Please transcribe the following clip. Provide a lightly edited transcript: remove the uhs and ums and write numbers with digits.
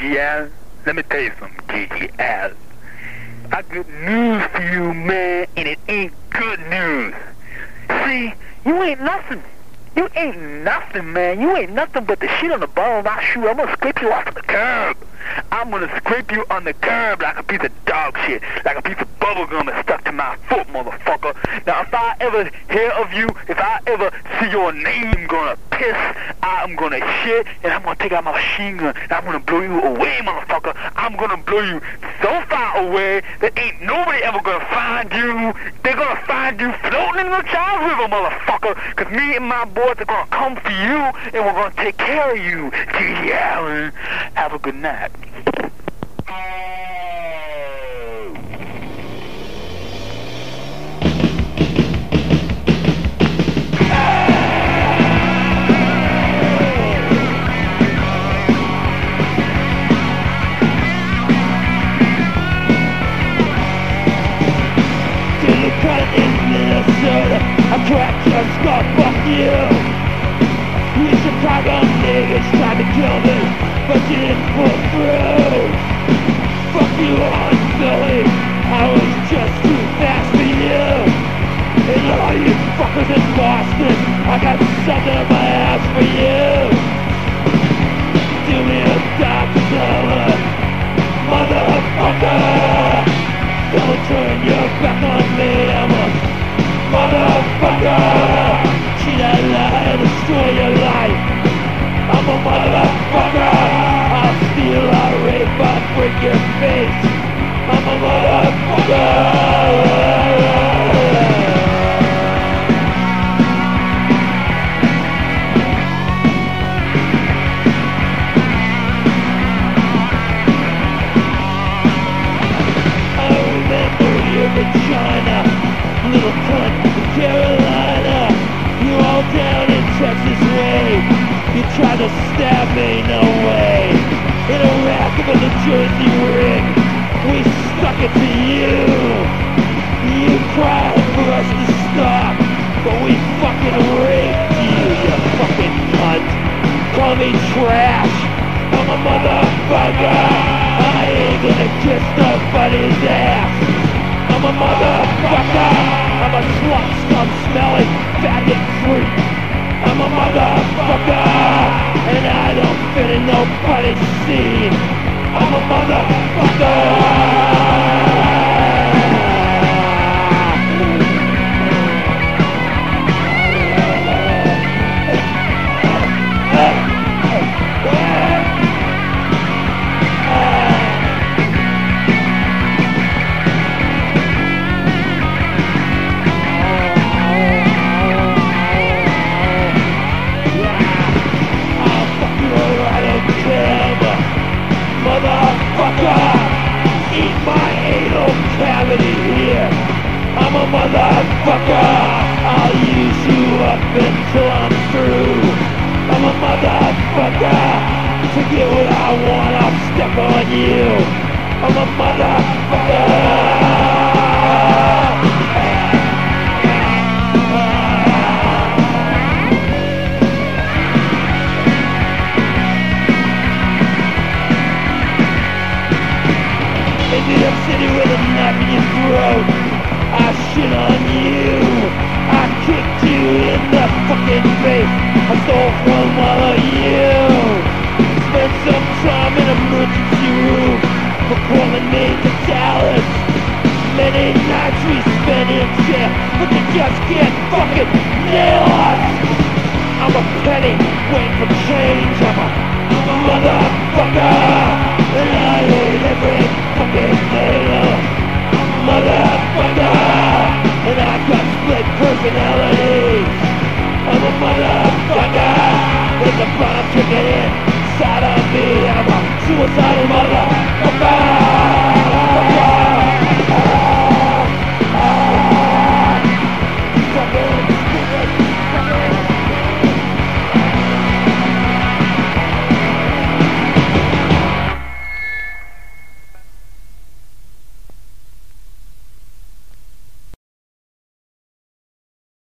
Gigi Allen, let me tell you something, Gigi Allen. I got news for you, man, and it ain't good news. See, you ain't nothing. You ain't nothing, man. You ain't nothing but the shit on the bottom of my shoe. I'm gonna scrape you off of the curb. I'm gonna scrape you on the curb like a piece of dog shit, like a piece of bubble gum that's stuck to my foot, motherfucker. Now, if I ever hear of you, if I ever see your name, I'm gonna piss, I'm gonna shit, and I'm gonna take out my machine gun, and I'm gonna blow you away, motherfucker. I'm gonna blow you so far away that ain't nobody ever gonna find you. They're gonna find you floating in the Charles River, motherfucker, because me and my boys are gonna come for you, and we're gonna take care of you, Gigi Allen. Have a good night. Minnesota, I cracked your skull, fuck you. You Chicago niggas tried to kill me, but you didn't pull through. Fuck you on Philly, I was just too fast for you. And all you fuckers in Boston, I got something on my ass for you. Do me a doctor, motherfucker. Don't turn your back on me, I'm a motherfucker. Cheat that lie and destroy your life. I'm a motherfucker. I'll steal, I'll rape, I'll break your face. I'm a motherfucker. China, little cunt, Carolina. You all down in Texas way. You tried to stab me, no way. In a rack of a New Jersey rig, we stuck it to you. You cried for us to stop, but we fucking raped you, you fucking cunt. Call me trash, I'm a motherfucker. I ain't gonna kiss nobody's ass. I'm a motherfucker. I'm a slut, scum, smelling, faggot freak. I'm a motherfucker, and I don't fit in nobody's scene. I'm a motherfucker. Eat my anal cavity here. I'm a motherfucker. I'll use you up until I'm through. I'm a motherfucker. To get what I want, I'll step on you. I'm a motherfucker. Ended up sitting with a knife in your throat. I shit on you. I kicked you in the fucking face. I stole from all of you. Spent some time in emergency room for calling me to Dallas. Many nights we spent in jail, but they just can't fucking nail us. I'm a penny waiting for change. I'm a motherfucker. And I hate every fucking nail. Mother